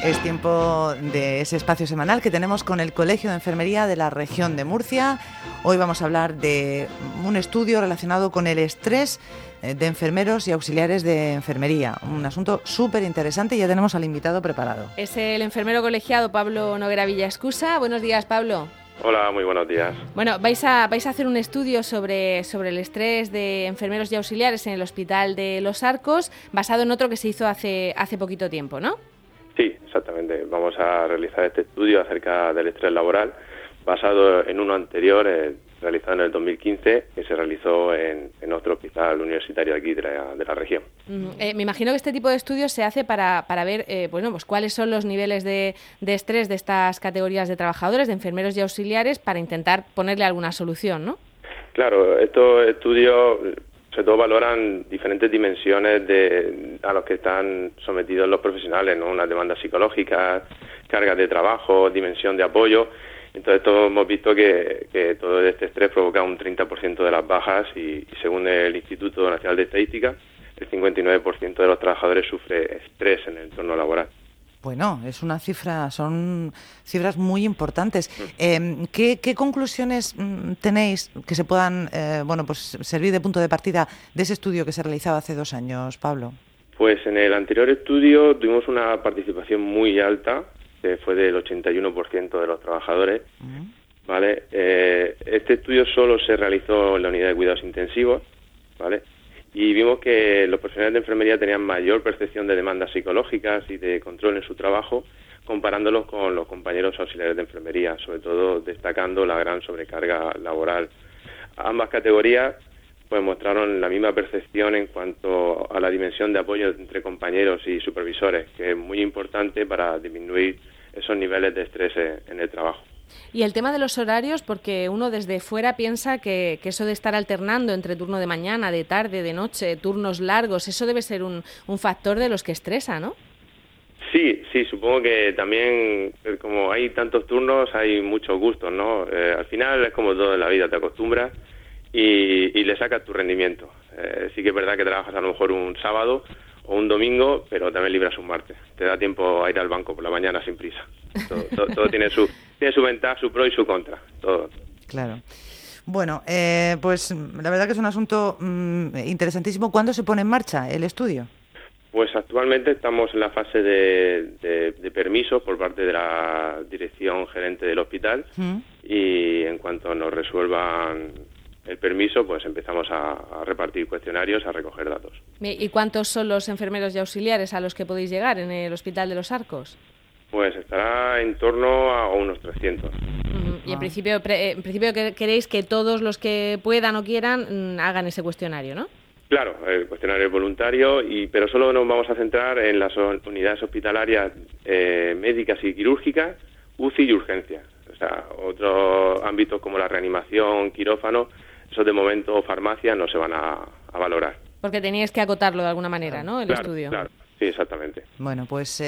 Es tiempo de ese espacio semanal que tenemos con el Colegio de Enfermería de la región de Murcia. Hoy vamos a hablar de un estudio relacionado con el estrés de enfermeros y auxiliares de enfermería. Un asunto súper interesante y ya tenemos al invitado preparado. Es el enfermero colegiado Pablo Noguera Villaescusa. Buenos días, Pablo. Hola, muy buenos días. Bueno, vais a hacer un estudio sobre el estrés de enfermeros y auxiliares en el Hospital de Los Arcos, basado en otro que se hizo hace poquito tiempo, ¿no? Sí, exactamente. Vamos a realizar este estudio acerca del estrés laboral, basado en uno anterior, realizado en el 2015, que se realizó en otro hospital universitario aquí de la región. Me imagino que este tipo de estudios se hace para ver pues cuáles son los niveles de estrés de estas categorías de trabajadores, de enfermeros y auxiliares, para intentar ponerle alguna solución, ¿no? Claro, estos estudios sobre todo valoran diferentes dimensiones a los que están sometidos los profesionales, ¿no? Unas demandas psicológicas, cargas de trabajo, dimensión de apoyo. Entonces todos hemos visto que todo este estrés provoca un 30% de las bajas y según el Instituto Nacional de Estadística, el 59% de los trabajadores sufre estrés en el entorno laboral. Bueno, son cifras muy importantes. ¿Qué conclusiones tenéis que se puedan servir de punto de partida de ese estudio que se realizaba hace 2 años, Pablo? Pues en el anterior estudio tuvimos una participación muy alta, que fue del 81% de los trabajadores. ¿Vale? Este estudio solo se realizó en la unidad de cuidados intensivos, ¿vale? Y vimos que los profesionales de enfermería tenían mayor percepción de demandas psicológicas y de control en su trabajo, comparándolos con los compañeros auxiliares de enfermería, sobre todo destacando la gran sobrecarga laboral. Ambas categorías pues mostraron la misma percepción en cuanto a la dimensión de apoyo entre compañeros y supervisores, que es muy importante para disminuir esos niveles de estrés en el trabajo. Y el tema de los horarios, porque uno desde fuera piensa que eso de estar alternando entre turno de mañana, de tarde, de noche, turnos largos, eso debe ser un factor de los que estresa, ¿no? Sí, supongo que también, como hay tantos turnos, hay muchos gustos, ¿no? Al final es como todo en la vida, te acostumbras y le sacas tu rendimiento. Sí que es verdad que trabajas a lo mejor un sábado o un domingo, pero también libras un martes. Te da tiempo a ir al banco por la mañana sin prisa. Todo tiene su ventaja, su pro y su contra. Todo. Claro. Bueno, pues la verdad que es un asunto interesantísimo. ¿Cuándo se pone en marcha el estudio? Pues actualmente estamos en la fase de permisos por parte de la dirección gerente del hospital y en cuanto nos resuelvan el permiso, pues empezamos a repartir cuestionarios, a recoger datos. ¿Y cuántos son los enfermeros y auxiliares a los que podéis llegar en el Hospital de Los Arcos? Pues estará en torno a unos 300. Y en principio queréis que todos los que puedan o quieran hagan ese cuestionario, ¿no? Claro, el cuestionario es voluntario, pero solo nos vamos a centrar en las unidades hospitalarias médicas y quirúrgicas, UCI y urgencias. O sea, otros ámbitos como la reanimación, quirófano, eso de momento farmacia no se van a valorar. Porque teníais que acotarlo de alguna manera, ¿no? El estudio. Claro, sí, exactamente. Bueno, pues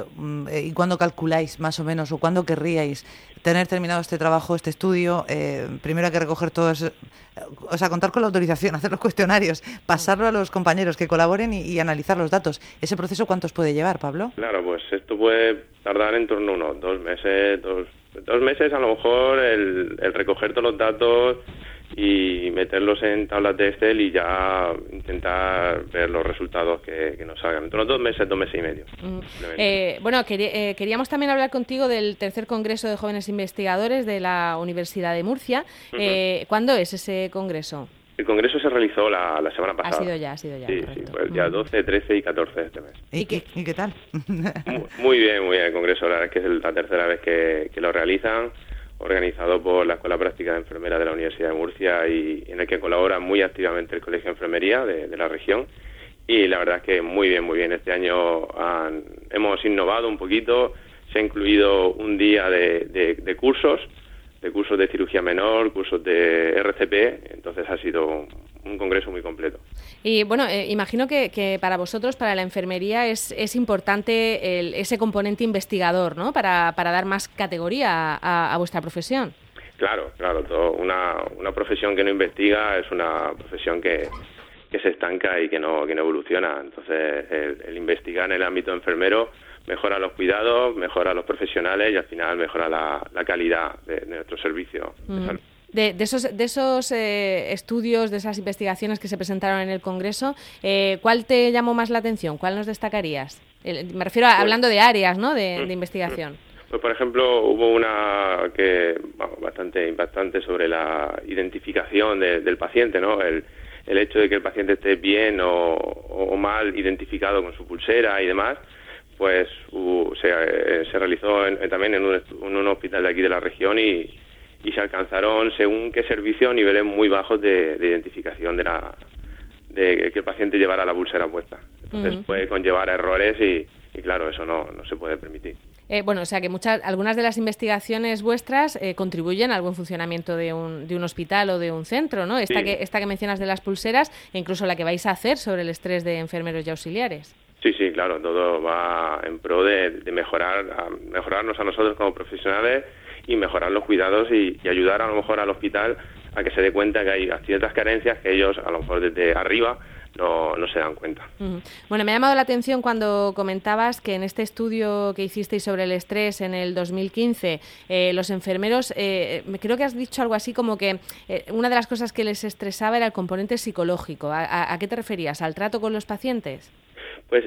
¿y cuándo calculáis más o menos o cuándo querríais tener terminado este trabajo, este estudio? Primero hay que recoger todo eso, o sea, contar con la autorización, hacer los cuestionarios, pasarlo a los compañeros que colaboren y analizar los datos. ¿Ese proceso cuántos puede llevar, Pablo? Claro, pues esto puede tardar en torno a unos 2 meses, dos meses a lo mejor el recoger todos los datos y meterlos en tablas de Excel y ya intentar ver los resultados que nos salgan. Entre los 2 meses, 2 meses y medio. Queríamos también hablar contigo del tercer Congreso de Jóvenes Investigadores de la Universidad de Murcia. ¿Cuándo es ese congreso? El congreso se realizó la semana pasada. Ha sido ya. Sí, fue el día 12, 13 y 14 de este mes. ¿Y qué tal? Muy bien el congreso. La verdad es que es la tercera vez que lo realizan, organizado por la Escuela Práctica de Enfermera de la Universidad de Murcia y en el que colabora muy activamente el Colegio de Enfermería de la región. Y la verdad es que muy bien. Este año hemos innovado un poquito, se ha incluido un día de cursos de cirugía menor, cursos de RCP, entonces ha sido un congreso muy completo. Y bueno, imagino que para vosotros, para la enfermería, es importante ese componente investigador, ¿no? Para dar más categoría a vuestra profesión. Claro, una profesión que no investiga es una profesión que se estanca y que no evoluciona. Entonces, el investigar en el ámbito enfermero mejora los cuidados, mejora los profesionales y al final mejora la calidad de nuestro servicio de salud. De esos estudios, de esas investigaciones que se presentaron en el Congreso, ¿cuál te llamó más la atención? ¿Cuál nos destacarías? Me refiero hablando de áreas, ¿no?, de investigación. Pues, por ejemplo, hubo una que bastante impactante sobre la identificación del paciente, ¿no? El hecho de que el paciente esté bien o mal identificado con su pulsera y demás, pues se realizó también en un hospital de aquí de la región y se alcanzaron, según qué servicio, niveles muy bajos de identificación de que el paciente llevara la pulsera puesta. Entonces puede conllevar errores y claro, eso no se puede permitir. Bueno, o sea que algunas de las investigaciones vuestras contribuyen al buen funcionamiento de un hospital o de un centro, ¿no? Esta que mencionas de las pulseras e incluso la que vais a hacer sobre el estrés de enfermeros y auxiliares. Sí, claro, todo va en pro de mejorarnos a nosotros como profesionales y mejorar los cuidados y ayudar a lo mejor al hospital a que se dé cuenta que hay ciertas carencias que ellos a lo mejor desde arriba no se dan cuenta. Bueno, me ha llamado la atención cuando comentabas que en este estudio que hicisteis sobre el estrés en el 2015, los enfermeros, creo que has dicho algo así como que una de las cosas que les estresaba era el componente psicológico. ¿A qué te referías? ¿Al trato con los pacientes? Pues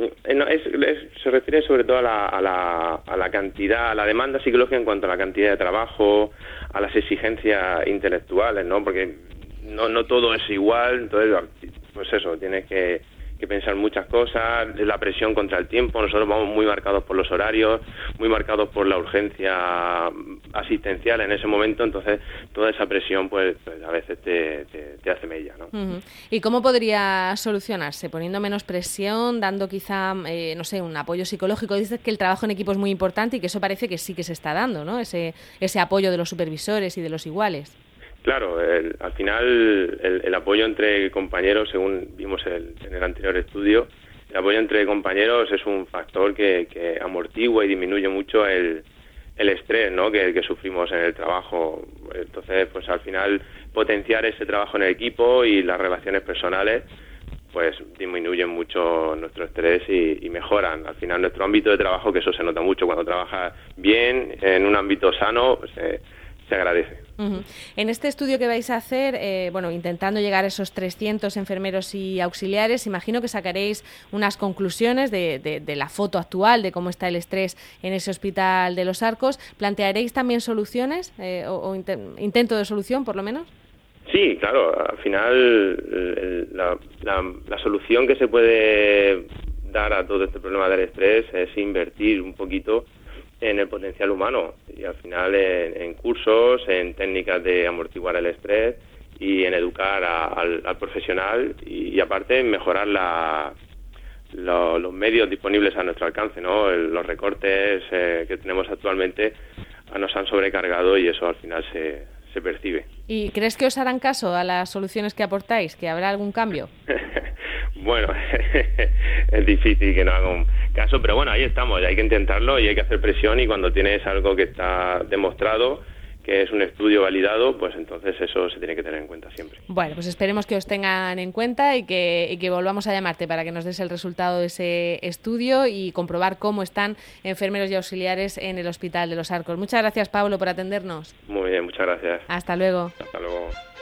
se refiere sobre todo a la cantidad, a la demanda psicológica en cuanto a la cantidad de trabajo, a las exigencias intelectuales, ¿no? Porque no todo es igual, entonces, pues eso, tienes que pensar muchas cosas, la presión contra el tiempo. Nosotros vamos muy marcados por los horarios, muy marcados por la urgencia asistencial en ese momento, entonces toda esa presión pues a veces te hace mella, ¿no? ¿Y cómo podría solucionarse? ¿Poniendo menos presión, dando quizá, no sé, un apoyo psicológico? Dices que el trabajo en equipo es muy importante y que eso parece que sí que se está dando, ¿no? Ese apoyo de los supervisores y de los iguales. Claro, al final el apoyo entre compañeros, según vimos en el anterior estudio, el apoyo entre compañeros es un factor que amortigua y disminuye mucho el estrés, ¿no?, que sufrimos en el trabajo. Entonces, pues al final potenciar ese trabajo en el equipo y las relaciones personales pues disminuyen mucho nuestro estrés y mejoran al final nuestro ámbito de trabajo, que eso se nota mucho cuando trabajas bien en un ámbito sano, pues, se agradece. En este estudio que vais a hacer, intentando llegar a esos 300 enfermeros y auxiliares, imagino que sacaréis unas conclusiones de la foto actual, de cómo está el estrés en ese hospital de Los Arcos. ¿Plantearéis también soluciones o intento de solución, por lo menos? Sí, claro. Al final, la solución que se puede dar a todo este problema del estrés es invertir un poquito en el potencial humano y al final en cursos, en técnicas de amortiguar el estrés y en educar al profesional y aparte en mejorar los medios disponibles a nuestro alcance, ¿no? Los recortes que tenemos actualmente nos han sobrecargado y eso al final se percibe. ¿Y crees que os harán caso a las soluciones que aportáis? ¿Que habrá algún cambio? Bueno, es difícil que no haga un caso, pero bueno, ahí estamos, hay que intentarlo y hay que hacer presión y cuando tienes algo que está demostrado, que es un estudio validado, pues entonces eso se tiene que tener en cuenta siempre. Bueno, pues esperemos que os tengan en cuenta y que volvamos a llamarte para que nos des el resultado de ese estudio y comprobar cómo están enfermeros y auxiliares en el Hospital de Los Arcos. Muchas gracias, Pablo, por atendernos. Muy bien, muchas gracias. Hasta luego. Hasta luego.